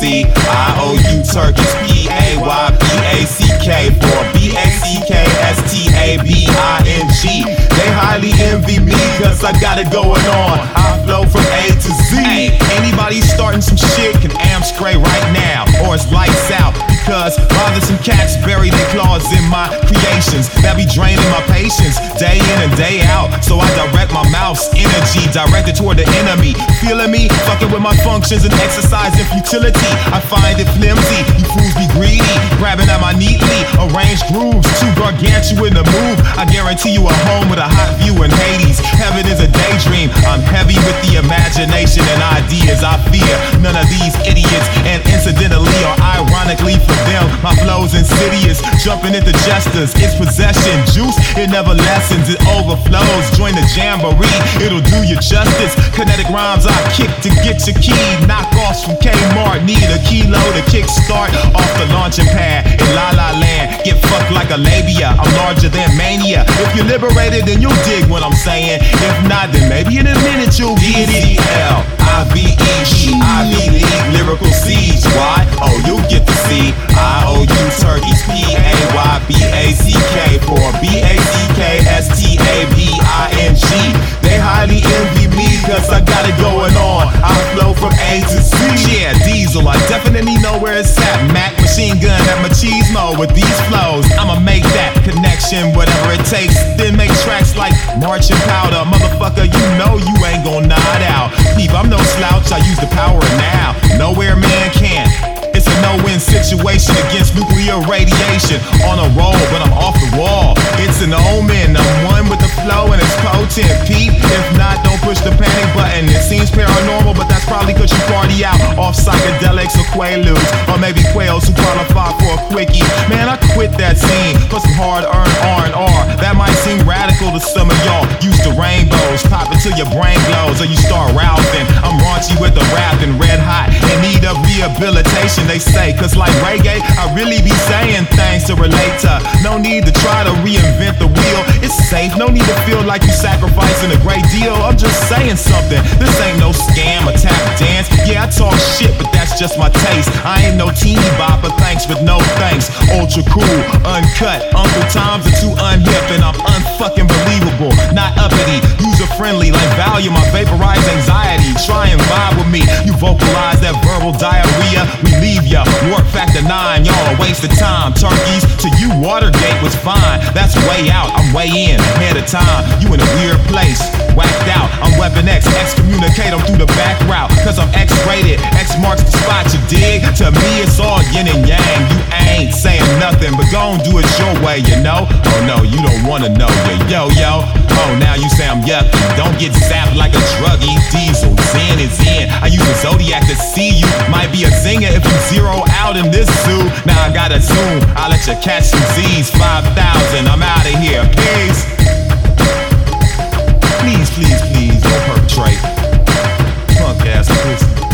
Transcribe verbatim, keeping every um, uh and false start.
C. I O U turkeys, P A Y B A C K for B A C K S T A B I N G. They highly envy me cause I got it going on. I flow from A to Z. Hey, anybody starting some shit can amstray right now, or it's lights out. Cause bothersome cats bury their claws in my creations that be draining my patience day in and day out. So I direct my mouth's energy directed toward the enemy. Feeling me? Fucking with my functions and exercising futility. I find it flimsy. You fools be greedy, grabbing at my neatly arranged grooves. Too gargantuan to move. I guarantee you a home with a hot view in Hades. Heaven is a daydream. I'm heavy with the imagination and ideas. I fear none of these idiots, and incidentally or ironically for them, my flow's insidious, jumping into jesters. It's possession juice, it never lessens, it overflows. Join the jamboree, it'll do you justice. Kinetic rhymes I kick to get your key. Knockoffs from Kmart need a kilo to kickstart off the launching pad in La La Land. Get fucked like a labia, I'm larger than mania. If you're liberated, then you'll dig what I'm saying. If not, then maybe in a minute you'll get it. L I V E E I V League lyrical siege. Why? Oh, you'll get to see. I O U turkeys, P A Y B A C K for B A C K S T A B I N G. They highly envy me cause I got it going on. I flow from A to Z. Yeah, Diesel, I definitely know where it's at. Mac machine gun at machismo with these flows. I'ma make that connection, whatever it takes. Then make tracks like marching powder. Motherfucker, you know you ain't gon' nod out. Peep, I'm no slouch, I use the power of now. Nowhere man can. It's a no-win situation against nuclear radiation. On a roll, but I'm off the wall. It's an omen, I'm one with the flow and it's potent. Pete, if not, don't push the panic button. It seems paranormal, but that's probably cause you party out off psychedelics or quaaludes, or maybe quails who qualify for a quickie. Man, I quit that scene for some hard-earned R and R. That might seem radical to some of y'all. Used to rainbows, pop it till your brain glows, or you start rousing. I'm raunchy with the rap and red hot, in need of rehabilitation. They say, cause like reggae, I really be saying things to relate to. No need to try to reinvent the wheel. It's safe, no need to feel like you sacrificing a great deal. I'm just saying something. This ain't no scam or tap dance. Yeah, I talk shit, but that's just my taste. I ain't no teeny bopper, thanks but no thanks. Ultra cool, uncut. Uncle Toms are too unhip and I'm unfucking believable. Not uppity, user friendly, like value my vaporized anxiety. Try and vibe with me. You vocalize that verbal diarrhea. We leave ya, work factor nine, y'all a waste of time. Turkeys, to you Watergate was fine. That's way out, I'm way in, ahead of time. You in a weird place, whacked out. I'm Weapon X, excommunicate them through the back route. Cause I'm X-rated, X marks the spot, you dig? To me it's all yin and yang. You ain't saying nothing, but gon' do it your way, you know? Oh no, you don't wanna know, yo, yo, yo. Oh, now you say I'm yucky. Don't get zapped like a druggie. Diesel, Zen is in. I use a Zodiac to see you. Might be a zinger if you zero out in this zoo. Now I gotta zoom, I'll let you catch some Z's. Five thousand, I'm out of here, peace. Please, please, please, don't perpetrate. Punk ass pussy.